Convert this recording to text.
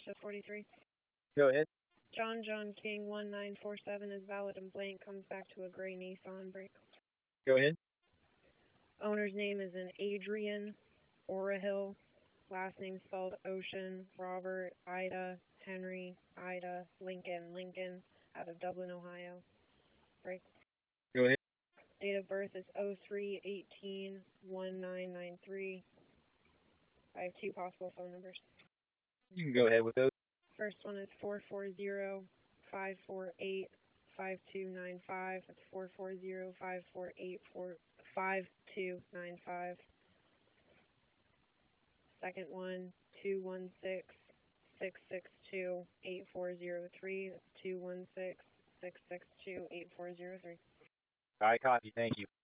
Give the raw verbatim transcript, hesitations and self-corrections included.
to forty-three. Go ahead. John John King one nine four seven is valid and blank. Comes back to a gray Nissan. Break. Go ahead. Owner's name is an Adrian Orahill. Last name spelled Ocean, Robert, Ida, Henry, Ida, Lincoln, Lincoln, out of Dublin, Ohio. Break. Go ahead. Date of birth is oh three eighteen nineteen ninety-three. I have two possible phone numbers. You can go ahead with those. First one is four four zero, five four eight, five two nine five. That's four four zero, five four eight, five two nine five. Second one, two one six, six six two, eight four zero three. That's two one six, six six two, eight four zero three. I copy. Thank you.